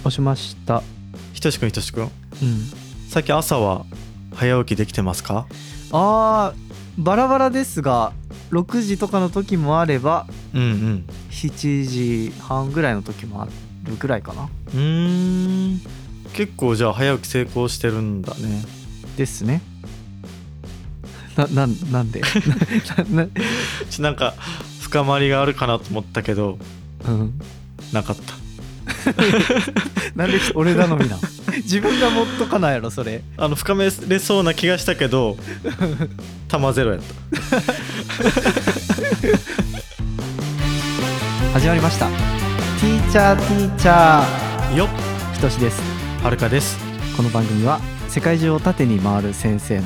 押しました。 ひとしくんうん。 最近朝は早起きできてますか？ バラバラですが6時とかの時もあればうん 7時半ぐらいの時もあるぐらいかな結構じゃあ早起き成功してるんだね。 ですね。なんでなんか深まりがあるかなと思ったけどなかった。 なんで俺頼みな自分が持っとかないやろそれ。 深めれそうな気がしたけど玉ゼロやった。 始まりました。ティーチャーよっ、 ひとしです。 はるかです。 この番組は世界中を縦に回る先生の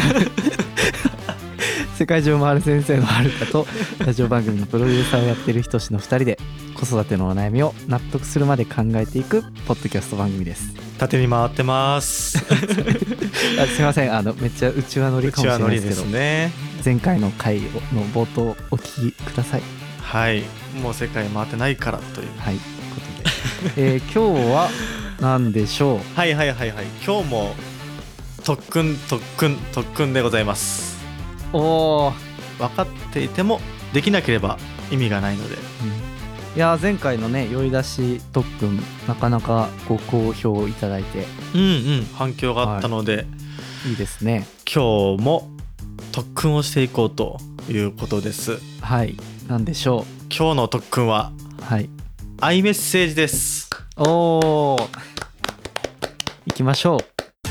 世界中を回る先生のはるかとラジオ番組のプロデューサーをやっているひとしの2人で子育てのお悩みを納得するまで考えていくポッドキャスト番組です。 縦に回ってますすいません、めっちゃ内輪乗りかもしれないですけど、 内輪乗りですね。 前回の回の冒頭お聞きください。 はい、もう世界回ってないからということで、今日は何でしょう。 はい今日も特訓でございます。 おー、 分かっていてもできなければ意味がないので、 いや前回のね酔い出し特訓なかなかご好評いただいて反響があったので、 いいですね。 今日も特訓をしていこうということです。 はい、何でしょう。 今日の特訓は、 はい、 アイメッセージです。 おー、行きましょう。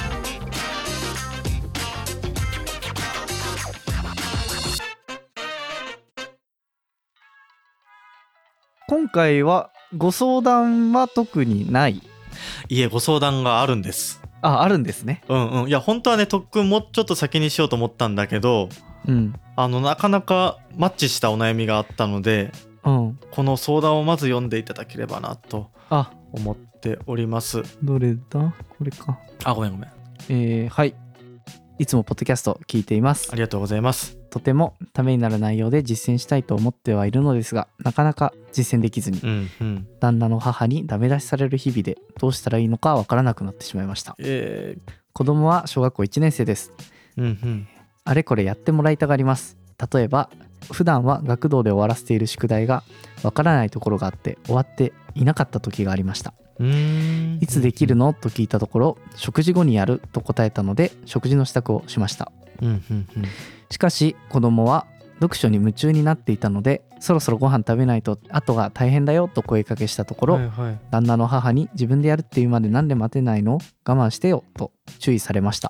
今回はご相談は特にない。 いえ、ご相談があるんです。 あるんですね。 いや本当はね特訓もうちょっと先にしようと思ったんだけど、なかなかマッチしたお悩みがあったので、この相談をまず読んでいただければなと思っております。 どれだこれか。 ごめん。 はい、いつもポッドキャスト聞いています。 ありがとうございます。 とてもためになる内容で実践したいと思ってはいるのですが、なかなか実践できずに、旦那の母にダメ出しされる日々でどうしたらいいのかわからなくなってしまいました。子供は小学校1年生です。あれこれやってもらいたがります。例えば普段は学童で終わらせている宿題がわからないところがあって終わっていなかった時がありました。いつできるのと聞いたところ、食事後にやると答えたので食事の支度をしました。しかし子供は読書に夢中になっていたので、そろそろご飯食べないと後が大変だよと声かけしたところ、旦那の母に自分でやるっていうまでなんで待てないの、我慢してよと注意されました。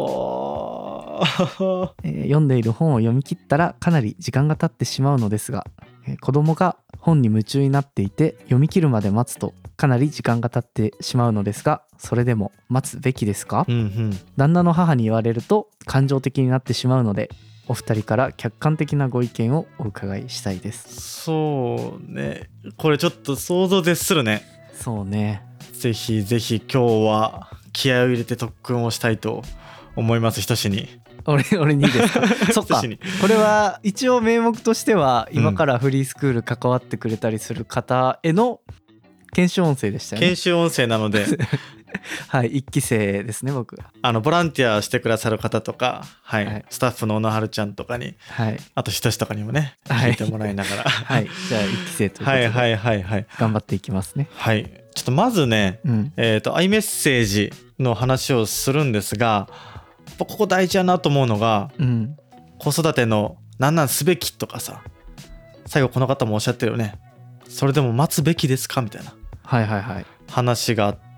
読んでいる本を読み切ったらかなり時間が経ってしまうのですが、子供が本に夢中になっていて読み切るまで待つとかなり時間が経ってしまうのですが、それでも待つべきですか？旦那の母に言われると感情的になってしまうので、お二人から客観的なご意見をお伺いしたいです。 そうね、これちょっと想像絶するね。 そうね、 ぜひぜひ今日は気合を入れて特訓をしたいと思います。ひとしに俺にですか？そっか、これは一応名目としては今からフリースクール関わってくれたりする方への研修音声でしたよね。研修音声なのではい、1期生ですね僕。 ボランティアしてくださる方とか、スタッフの小野春ちゃんとかに、あとひとしとかにもね、聞いてもらいながらじゃあ1期生ということで頑張っていきますね。 ちょっとまずね、アイメッセージの話をするんですが、ここ大事やなと思うのが、子育てのなんすべきとかさ、最後この方もおっしゃってるよね、それでも待つべきですかみたいな話があって、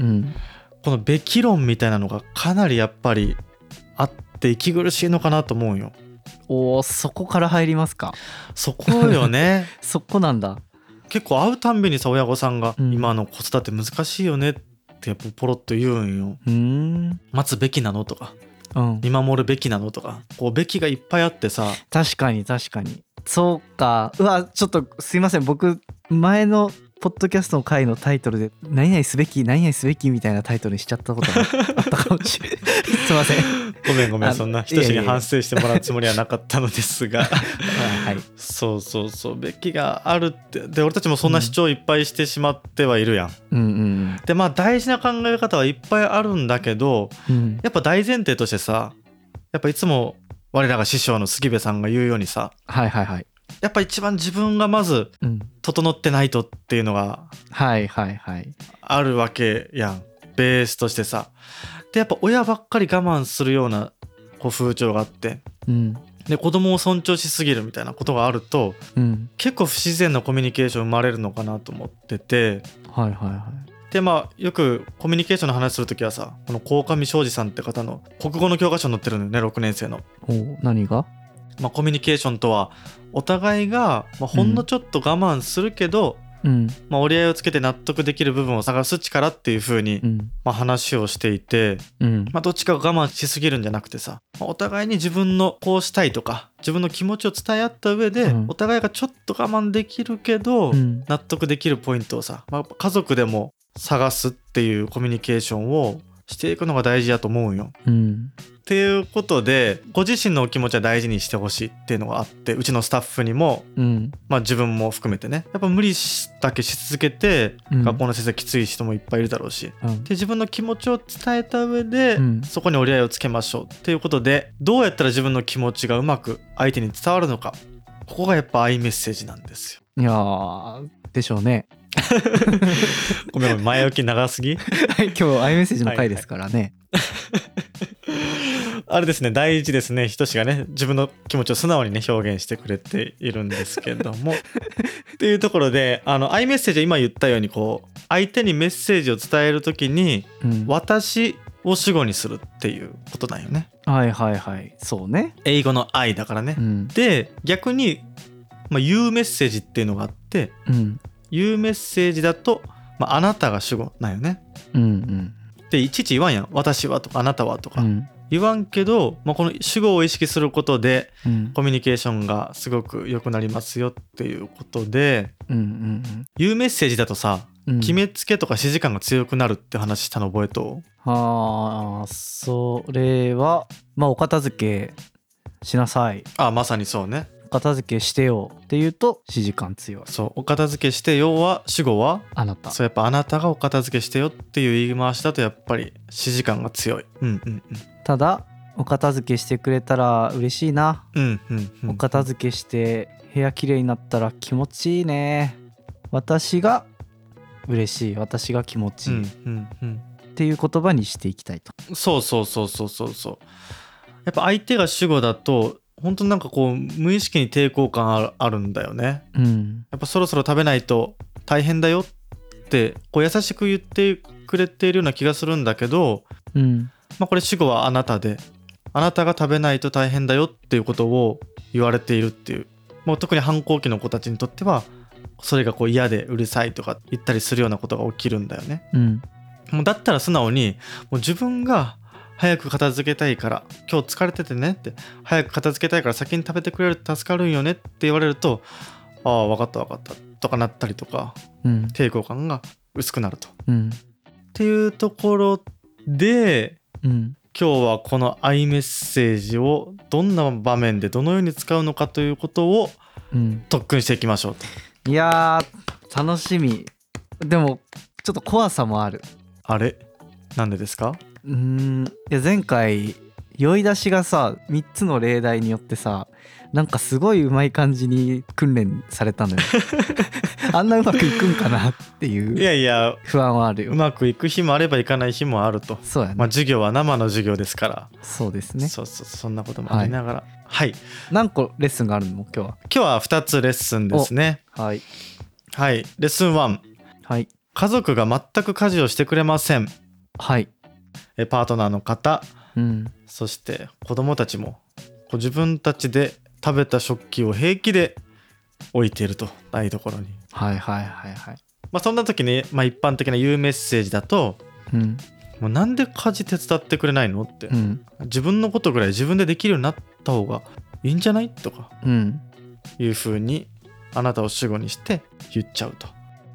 このべき論みたいなのがかなりやっぱりあって息苦しいのかなと思うよ。 そこから入りますか？ そこよねそこなんだ。結構会うたんびにさ親御さんが、今の子育て難しいよねってポロッと言うんよ。待つべきなのとか、見守るべきなのとか、こうべきがいっぱいあってさ。 確かにそうか。ちょっとすいません、僕前のポッドキャストの回のタイトルで何々すべき何々すべきみたいなタイトルにしちゃったことがあったかもしれないすいませんごめんそんな人志に反省してもらうつもりはなかったのですがはい、そうべきがあるってで俺たちもそんな主張いっぱいしてしまってはいるやん、 うんうんうん、 でまあ大事な考え方はいっぱいあるんだけど、うん、やっぱ大前提としてさやっぱいつも我らが師匠の杉部さんが言うようにさ、 はいはいはい、 やっぱ一番自分がまず整ってないとっていうのがあるわけやん、ベースとしてさ。でやっぱ親ばっかり我慢するようなこう風潮があって、うん、で子供を尊重しすぎるみたいなことがあると、うん、結構不自然なコミュニケーション生まれるのかなと思ってて、はいはいはい。でまあよくコミュニケーションの話するときはさ、この鴻上尚史さんって方の国語の教科書に載ってるのよね、6年生の。 何が？ まあ、コミュニケーションとはお互いが、まあ、ほんのちょっと我慢するけど、うんまあ、折り合いをつけて納得できる部分を探す力っていう風に、うんまあ、話をしていて、うんまあ、どっちかが我慢しすぎるんじゃなくてさ、まあ、お互いに自分のこうしたいとか自分の気持ちを伝え合った上で、うん、お互いがちょっと我慢できるけど、うん、納得できるポイントをさ、まあ、家族でも探すっていうコミュニケーションをしていくのが大事だと思うよ、うん、っていうことでご自身のお気持ちは大事にしてほしいっていうのがあって、うちのスタッフにも、うんまあ、自分も含めてね、やっぱ無理だけし続けて、うん、学校の先生きつい人もいっぱいいるだろうし、うん、で自分の気持ちを伝えた上で、うん、そこに折り合いをつけましょうっていうことで、どうやったら自分の気持ちがうまく相手に伝わるのか、ここがやっぱアイメッセージなんですよ。 いやーでしょうねごめん前置き長すぎ今日アイメッセージの回ですからね、 はいはい、あれですね、大事ですね。ひとしがね自分の気持ちを素直にね表現してくれているんですけどもっていうところでアイメッセージは今言ったようにこう相手にメッセージを伝えるときに、うん、私を主語にするっていうことなんよね。 はいはいはいそうね、 英語の I だからね、うん、で逆にまあ、言うメッセージっていうのがあって、うん、言うメッセージだと、まあ、あなたが主語なんよね、うんうん、でいちいち言わんやん、私はとかあなたはとか、うん、言わんけど、まあ、この主語を意識することで、うん、コミュニケーションがすごく良くなりますよっていうことで、うんうんうん、言うメッセージだとさ、うん、決めつけとか指示感が強くなるって話したの覚えとう？ ああそれはまあお片付けしなさい。 あまさにそうね、 お片付けしてよって言うと指示感強い。 そうお片付けしてよは主語はあなた。 そうやっぱあなたがお片付けしてよっていう言い回しだとやっぱり指示感が強い、うんうんうん、 ただお片付けしてくれたら嬉しいな、うんうんうん、お片付けして部屋きれいになったら気持ちいいね、私が嬉しい、私が気持ちいい、うんうんうん、っていう言葉にしていきたいと。 そうやっぱ相手が主語だと本当になんかこう無意識に抵抗感あるんだよね、うん、やっぱそろそろ食べないと大変だよってこう優しく言ってくれているような気がするんだけど、うんまあ、これ主語はあなたで、あなたが食べないと大変だよっていうことを言われているっていう、もう特に反抗期の子たちにとってはそれがこう嫌でうるさいとか言ったりするようなことが起きるんだよね、うん、もうだったら素直にもう自分が早く片付けたいから今日疲れててねって、早く片付けたいから先に食べてくれると助かるんよねって言われると、ああ分かったとかなったりとか、うん、抵抗感が薄くなると、うん、っていうところで、うん、今日はこのアイメッセージをどんな場面でどのように使うのかということを特訓していきましょうと、 いやー楽しみ。でもちょっと怖さもある。 あれなんでですか？ いや前回酔い出しがさ3つの例題によってさなんかすごいうまい感じに訓練されたのよあんなうまくいくんかなっていう不安はあるよ。 うまくいく日もあればいかない日もあると。 そうやね、 まあ、授業は生の授業ですから。 そうですね。 そんなこともありながら、はい、 何個レッスンがあるの？今日は2つレッスンですね。はい、はい、レッスン1、はい、家族が全く家事をしてくれません。はい、パートナーの方、うん、そして子供たちも自分たちで食べた食器を平気で置いていると、台所に。はいはいはいはい。まあそんな時に、まあ、一般的な言うメッセージだと、うん、もうなんで家事手伝ってくれないのって、うん、自分のことぐらい自分でできるようになった方がいいんじゃないとか、うん、いう風にあなたを主語にして言っちゃうと。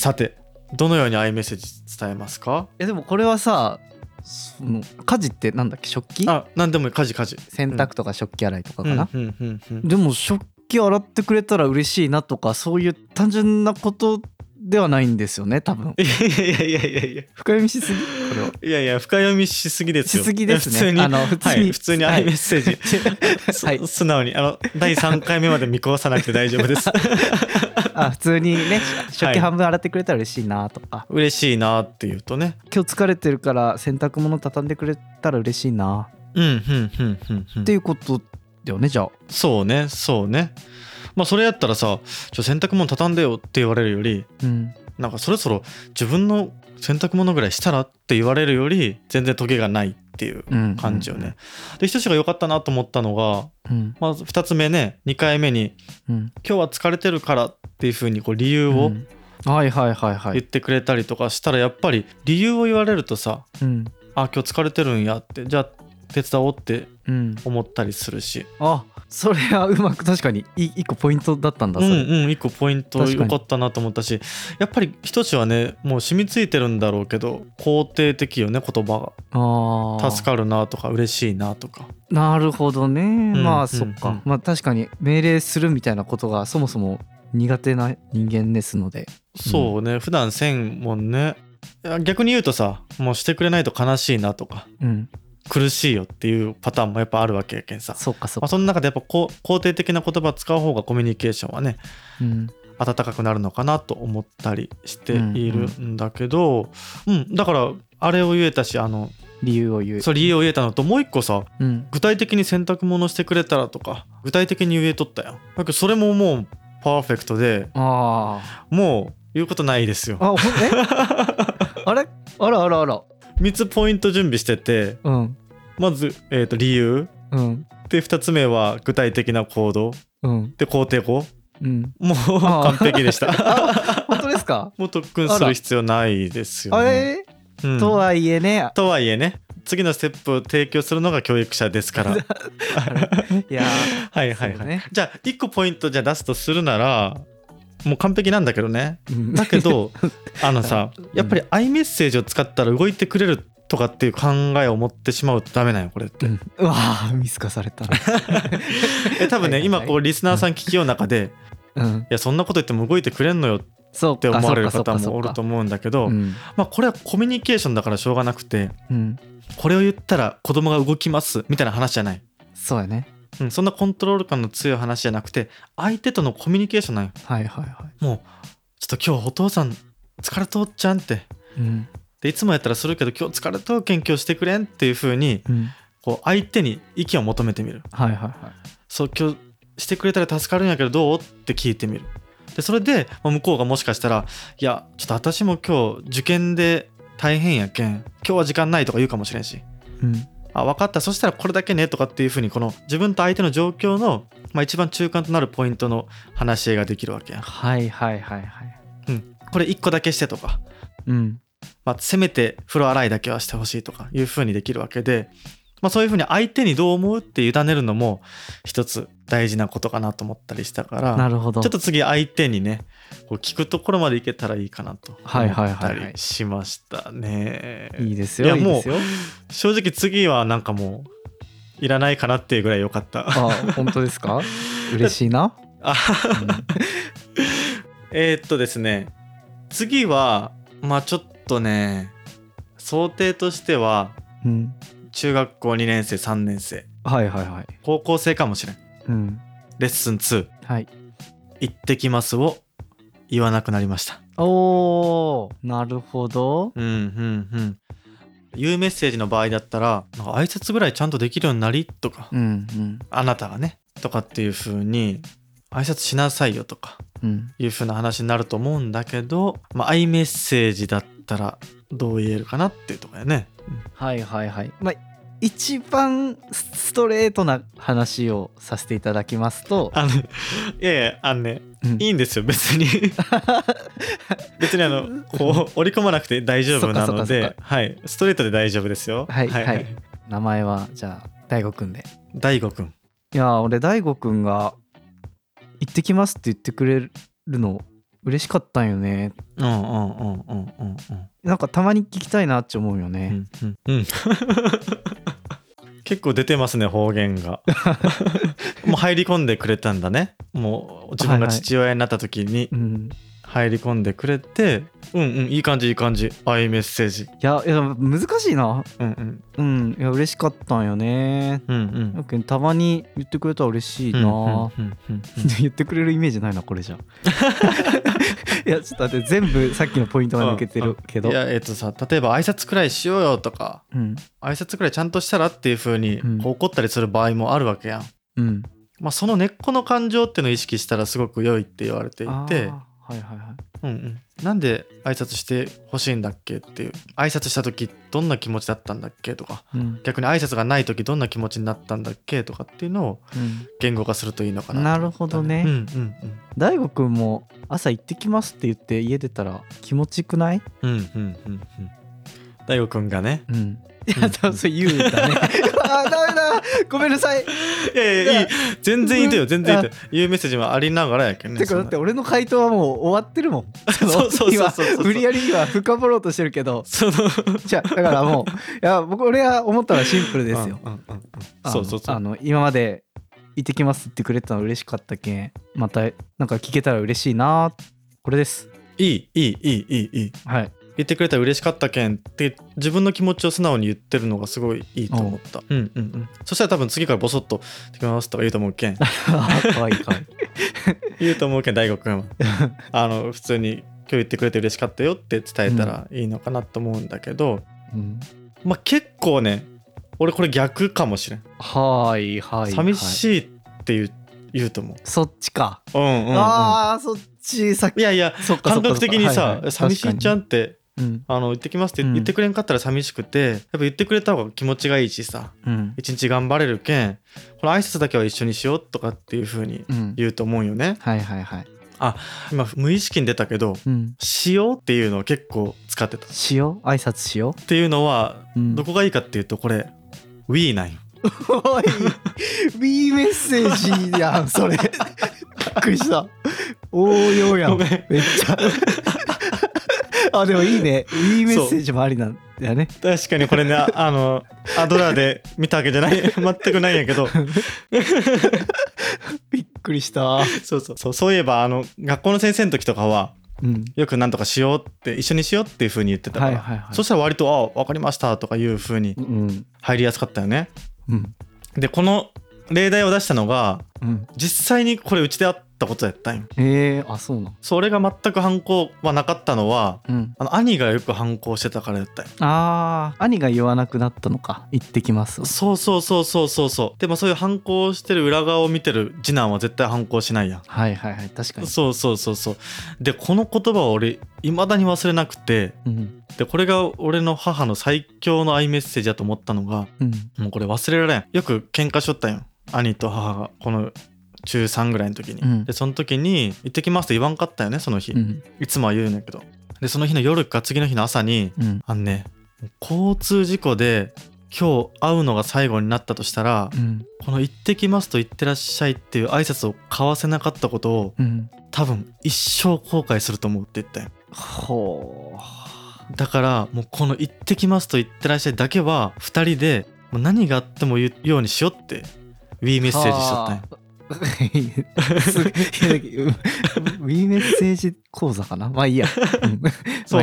さてどのように iMessage 伝えますか？ でもこれはさ、その家事ってなんだっけ、食器？ なんでもいい、家事洗濯とか食器洗いとかかな、 うんでも食器洗ってくれたら嬉しいなとか、そういう単純なことではないんですよね、多分。 いや深読みしすぎこれは。 いや深読みしすぎですよ。 しすぎですね。 普通に iMessage、 はい、 素直に第3回目まで見越さなくて大丈夫です。 普通にね、食器半分洗ってくれたら嬉しいなとか、 嬉しいなっていうとね、 今日疲れてるから洗濯物畳んでくれたら嬉しいな、っていうことだよね。じゃあそうね。まあそれやったらさ、洗濯物畳んでよって言われるより、なんかそろそろ自分の洗濯物ぐらいしたらって言われるより全然トゲがないっていう感じよね。で、ひとしが良かったなと思ったのが、まず2つ目ね、2回目に、今日は疲れてるからっていう風にこう理由を言ってくれたりとかしたら、やっぱり理由を言われるとさ、今日疲れてるんやって、じゃあ手伝おうって思ったりするし、それはうまく、確かに一個ポイントだったんだ。一個ポイント良かったなと思ったし、やっぱりひとしはね、もう染みついてるんだろうけど肯定的よね、言葉が。助かるなとか嬉しいなとか。なるほどね。まあそっか、まあ確かに命令するみたいなことがそもそも苦手な人間ですので。そうね、普段せんもんね。逆に言うとさ、もうしてくれないと悲しいなとか、苦しいよっていうパターンもやっぱあるわけやけんさ。その中でやっぱ肯定的な言葉使う方がコミュニケーションはね、温かくなるのかなと思ったりしているんだけど、だからあれを言えたし、理由を言えたのと、もう一個さ、具体的に洗濯物してくれたらとか具体的に言えとったよ。だけどそれももうパーフェクトで、もう言うことないですよ。あれあら3つポイント準備してて、まず、理由、で2つ目は具体的な行動、で肯定語、もう完璧でした。本当ですか？もう特訓する必要ないですよね。とはいえね次のステップを提供するのが教育者ですから。いやはい、じゃあ1個ポイント出すとするなら、もう完璧なんだけどね、だけどさ、やっぱり iMessage を使ったら動いてくれるとかっていう考えを持ってしまうとダメなんよこれって。うわー、見透かされた。多分ね、今こうリスナーさん聞きよう中で、いやそんなこと言っても動いてくれんのよって思われる方もおると思うんだけど、まあこれはコミュニケーションだからしょうがなくて、これを言ったら子供が動きますみたいな話じゃない。そうやね。そんなコントロール感の強い話じゃなくて、相手とのコミュニケーションなんよ。もうちょっと今日お父さん疲れとっちゃんって、でいつもやったらするけど今日疲れとうけん今日してくれんっていう風に、こう相手に意見を求めてみる。そう、今日してくれたら助かるんやけどどうって聞いてみる。でそれで向こうがもしかしたら、いやちょっと私も今日受験で大変やけん今日は時間ないとか言うかもしれんし、分かった、そしたらこれだけねとかっていう風に、この自分と相手の状況の、一番中間となるポイントの話し合いができるわけや。これ1個だけしてとか、せめて風呂洗いだけはしてほしいとかいう風にできるわけで、そういう風に相手にどう思うって委ねるのも一つ大事なことかなと思ったりしたから、なるほど、ちょっと次相手にねこう聞くところまでいけたらいいかなと思ったりしましたね。いいですよ。いやもう正直次はなんかもういらないかなっていうぐらい良かった。本当ですか？嬉しいな。ですね、次はちょっとね想定としては、中学校2年生3年生、高校生かもしれん、レッスン2、行ってきますを言わなくなりました。おー、なるほど。言うメッセージの場合だったら、なんか挨拶ぐらいちゃんとできるようになりとか、あなたがねとかっていう風に挨拶しなさいよとかいう風な話になると思うんだけど、アイメッセージだったらどう言えるかなっていうところやね。一番ストレートな話をさせていただきますと、いやいいんですよ別に。別にこう織り込まなくて大丈夫なので、ストレートで大丈夫ですよ。名前はじゃあ大悟くんで。大悟くん。いや俺大悟くんが行ってきますって言ってくれるの嬉しかったんよね。なんかたまに聞きたいなって思うよね。 結構出てますね、方言が。もう入り込んでくれたんだね。もう自分が父親になった時に入り込んでくれて、いい感じいい感じ。愛メッセージ。 いや難しいな。いや嬉しかったんよね。たまに言ってくれたら嬉しいな。言ってくれるイメージないなこれじゃ。いやちょっと待って、全部さっきのポイントが抜けてるけど。 いや例えば挨拶くらいしようよとか、挨拶くらいちゃんとしたらっていう風に怒ったりする場合もあるわけやん。その根っこの感情っていうのを意識したらすごく良いって言われていて。なんで挨拶してほしいんだっけっていう、挨拶した時どんな気持ちだったんだっけとか、逆に挨拶がない時どんな気持ちになったんだっけとかっていうのを言語化するといいのかなと、 なるほどね。大悟くんも朝行ってきますって言って家出たら気持ちよくない？ 大悟くんがね、 いや多分そう言うだね。あ、ダメだ、ごめんなさい。 いやいい、全然いいとよ、全然いいとよ。いうメッセージもありながらやけんね。 てかだって俺の回答はもう終わってるもん。今無理やり今深掘ろうとしてるけど、じゃだからもう、いや俺は思ったのはシンプルですよ。今まで行ってきますってくれたの嬉しかったけん、またなんか聞けたら嬉しいな。これです。 いい。はい。言ってくれたら嬉しかったけんって自分の気持ちを素直に言ってるのがすごいいいと思った。そしたら多分次からボソッと「できます」とか言うと思うけん。かわいい言うと思うけん、大悟くんは普通に今日言ってくれて嬉しかったよって伝えたらいいのかなと思うんだけど、結構ね、俺これ逆かもしれん。寂しいって言うと思う。 そっちか。 ああ、そっちさっき。 いや感覚的にさ、寂しいちゃんって行ってきますって言ってくれんかったら寂しくて、やっぱ言ってくれた方が気持ちがいいしさ、一日頑張れるけん、この挨拶だけは一緒にしようとかっていう風に言うと思うよね。あ、今無意識に出たけど、しようっていうのを結構使ってた。 しよう、挨拶しようっていうのはどこがいいかっていうと、これ We なんよ。 おい We メッセージやんそれ。びっくりした。応用やん。めっちゃあ、でもいいね。いいメッセージもありなんだよね。 確かにこれね、アドラーで見たわけじゃない全くないんやけどびっくりした。 そういえば学校の先生の時とかは、よくなんとかしようって一緒にしようっていう風に言ってたから、そしたら割と分かりましたとかいう風に入りやすかったよね。でこの例題を出したのが、実際にこれうちであったことやったんよ。 あ、そうなん。 それが全く反抗はなかったのは、兄がよく反抗してたからやったんよ。 兄が言わなくなったのか、行ってきます。 そう。でもそういう反抗してる裏側を見てる次男は絶対反抗しないやん。 確かに。 そう。でこの言葉を俺未だに忘れなくて、でこれが俺の母の最強の愛メッセージだと思ったのが、もうこれ忘れられん。よく喧嘩しとったんよ、兄と母が。この中3ぐらいの時に、でその時に行ってきますって言わんかったよね、その日。いつもは言うんだけど、でその日の夜か次の日の朝に、交通事故で今日会うのが最後になったとしたら、この行ってきますと行ってらっしゃいっていう挨拶を交わせなかったことを、多分一生後悔すると思うって言ったよ。だからもうこの行ってきますと行ってらっしゃいだけは2人でもう何があっても言うようにしようって Wii メッセージしとったんよ。 Wii メッセージ講座かな。まあいいや。 そう。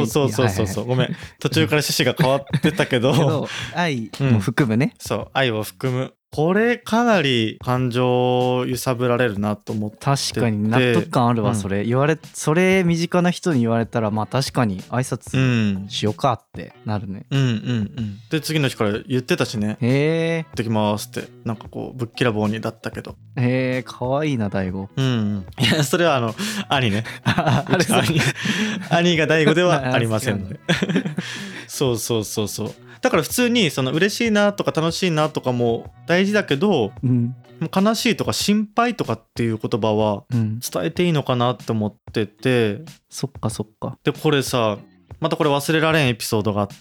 ごめん、途中から趣旨が変わってたけど愛も含むね。 そう、愛を含む。これかなり感情を揺さぶられるなと思ってて。 確かに納得感あるわ。それそれ身近な人に言われたら、まあ確かに挨拶しようかってなるね。で次の日から言ってたしね。行ってきますって、なんかこうぶっきらぼうにだったけど。 かわいいな大悟。 いやそれは兄ね。兄が大悟ではありませんので。そう。だから普通にその嬉しいなとか楽しいなとかも大事だけど、悲しいとか心配とかっていう言葉は伝えていいのかなって思ってて。 そっか。でこれさ、またこれ忘れられんエピソードがあって、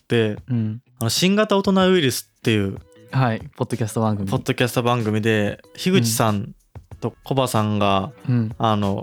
新型大人ウイルスっていう、 ポッドキャスト番組で樋口さんとコバさんが、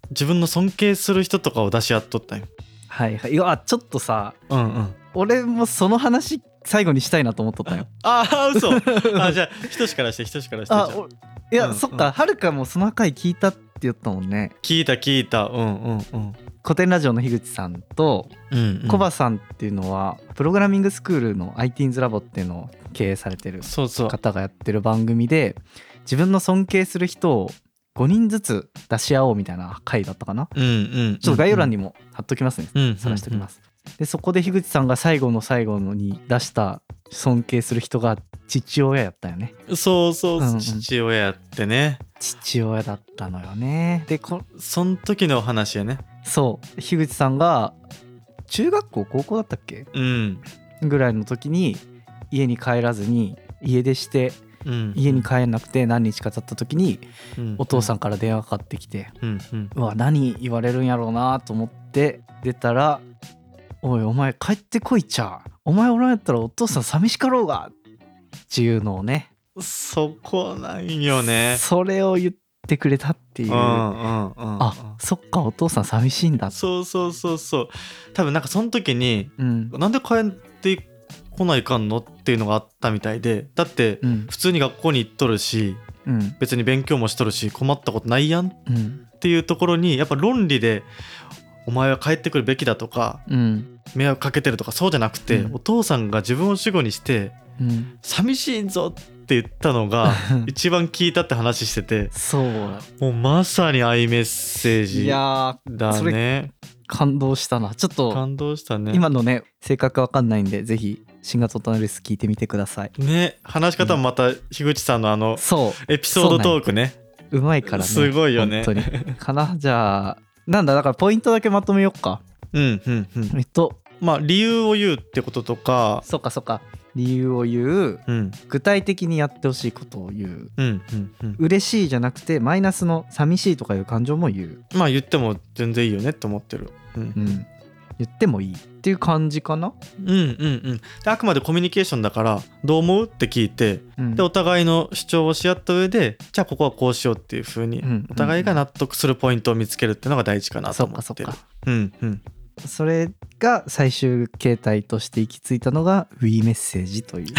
自分の尊敬する人とかを出し合っとったんよ。 はいはい。いやちょっとさ、俺もその話最後にしたいなと思っとったよ。 嘘じゃあひとしからして。 いや、そっか、はるかもその回聞いたって言ったもんね。 聞いた。 古典ラジオの樋口さんとコバさんっていうのはプログラミングスクールの ITINS ラボっていうのを経営されてる方がやってる番組で、自分の尊敬する人を5人ずつ出し合おうみたいな回だったかな。ちょっと概要欄にも貼っときますね。晒しときます。でそこで樋口さんが最後のに出した尊敬する人が父親やったよね。 そう、父親やってね。 父親だったのよね。でそん時の話やね。 そう樋口さんが中学校高校だったっけ、ぐらいの時に家に帰らずに家出して、家に帰んなくて何日か経った時に、お父さんから電話かかってきて、うわ何言われるんやろうなと思って出たら、おいお前帰ってこいちゃう、お前おらんやったらお父さん寂しかろうがっていうのをね、 そこなんよね。 それを言ってくれたっていう、そっかお父さん寂しいんだ。 そう多分なんかその時に、なんで帰ってこないかんのっていうのがあったみたいで、だって普通に学校に行っとるし、別に勉強もしとるし困ったことないやんっていうところに、やっぱ論理でお前は帰ってくるべきだとか、迷惑かけてるとかそうじゃなくて、お父さんが自分を主語にして、寂しいぞって言ったのが一番聞いたって話しててそうもうまさにアイメッセージだね。それ感動したな。ちょっと感動したね。 今のね性格わかんないんでぜひ新型オトナレス聞いてみてくださいね。話し方もまた樋口さんのエピソードトークね、 うまいからね。 すごいよね本当にかな。じゃあなんだ、だからポイントだけまとめよっか。 まあ理由を言うってこととか、 そうか理由を言う、具体的にやってほしいことを言う、嬉しいじゃなくてマイナスの寂しいとかいう感情も言う。 まあ言っても全然いいよねって思ってる。 言ってもいいっていう感じかな。 であくまでコミュニケーションだからどう思うって聞いて、でお互いの主張をし合った上で、じゃあここはこうしようっていう風に、お互いが納得するポイントを見つけるっていうのが大事かなと思ってる。 それが最終形態として行き着いたのが WE メッセージという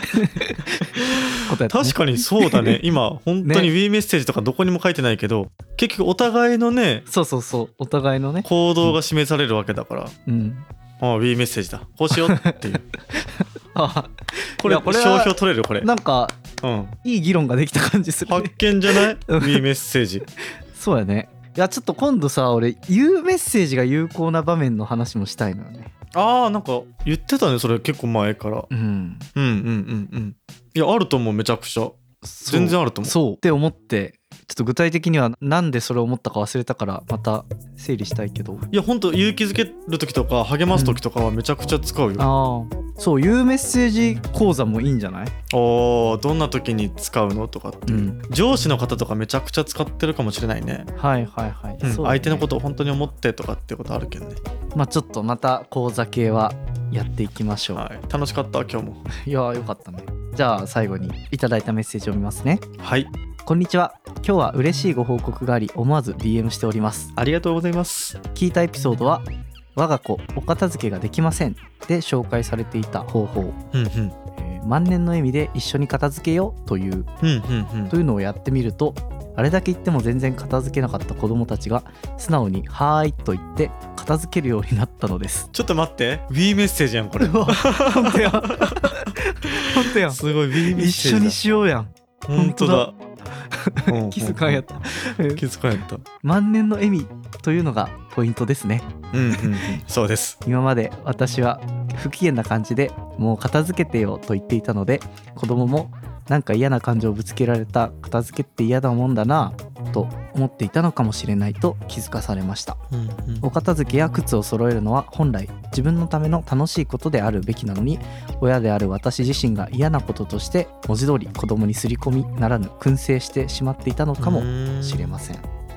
ことやったね。 確かにそうだね。今本当に WE メッセージとかどこにも書いてないけど、結局お互いのね、 お互いのね行動が示されるわけだから、WE メッセージだ、こうしようっていうこれ商標取れる。これなんか、いい議論ができた感じする、 発見じゃないWE メッセージそうやね。いやちょっと今度さ、俺言うメッセージが有効な場面の話もしたいのよね。 なんか言ってたね、それ結構前から。いやあると思う、めちゃくちゃ全然あると思う。 そうって思って、ちょっと具体的にはなんでそれを思ったか忘れたからまた整理したいけど、 いやほんと勇気づける時とか励ます時とかはめちゃくちゃ使うよ。 そういうメッセージ講座もいいんじゃない？ どんな時に使うのとかっていう、上司の方とかめちゃくちゃ使ってるかもしれないね。相手のことを本当に思ってとかってことあるけどね。 ちょっとまた講座系はやっていきましょう。 楽しかった今日も。 いやよかったね。じゃあ最後にいただいたメッセージを見ますね。こんにちは。今日は嬉しいご報告があり思わず DM しております。 ありがとうございます。 聞いたエピソードは我が子お片付けができませんで紹介されていた方法、万年の笑みで一緒に片付けようという、というのをやってみると、あれだけ言っても全然片付けなかった子供たちが素直にはーいと言って片付けるようになったのです。 ちょっと待って、 WE メッセージやんこれ。 本当や本当やん。 すごい WE メッセージだ。 一緒にしようやん。 本当だ。 気づかんやった。 気づかんやった。 万年の笑みというのがポイントですね。 そうです。 今まで私は不機嫌な感じでもう片付けてよと言っていたので、子供もなんか嫌な感情をぶつけられた片付けって嫌だもんだなと思っていたのかもしれないと気づかされました。お片付けや靴を揃えるのは本来自分のための楽しいことであるべきなのに、親である私自身が嫌なこととして文字通り子供に刷り込みならぬ燻製してしまっていたのかもしれません。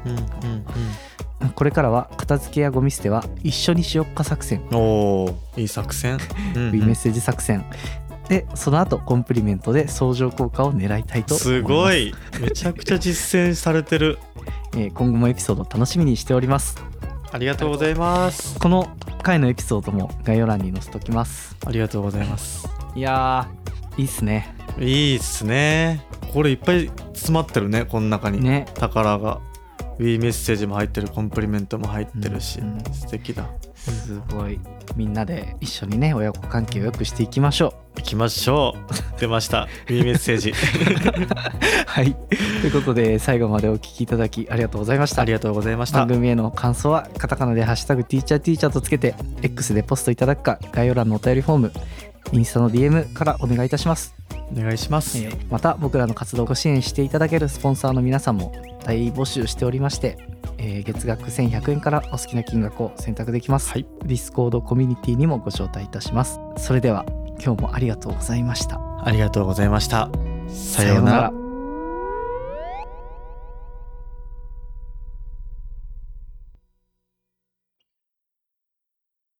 これからは片付けやゴミ捨ては一緒にしよっか作戦。 いい作戦。 WE メッセージ作戦で、その後コンプリメントで相乗効果を狙いたいと思います。 すごい、めちゃくちゃ実践されてる。 今後もエピソード楽しみにしております。 ありがとうございます。 この回のエピソードも概要欄に載せときます。 ありがとうございます。 いやー、いいっすね。 いいっすね。これいっぱい詰まってるね、この中にね。宝がWiiメッセージも入ってる、コンプリメントも入ってるし、素敵だ。 すごい。みんなで一緒にね、親子関係を良くしていきましょう。いきましょう。出ました。Wiiメッセージ。 はい。ということで、最後までお聞きいただきありがとうございました。 ありがとうございました。 番組への感想はカタカナでハッシュタグティーチャーティーチャーとつけて X でポストいただくか、概要欄のお便りフォーム、インスタの DM からお願いいたします。 お願いします。 また僕らの活動を支援していただけるスポンサーの皆さんも大募集しておりまして、月額1100円からお好きな金額を選択できます。はい、ディスコードコミュニティにもご招待いたします。それでは今日もありがとうございました。 ありがとうございました。さようなら。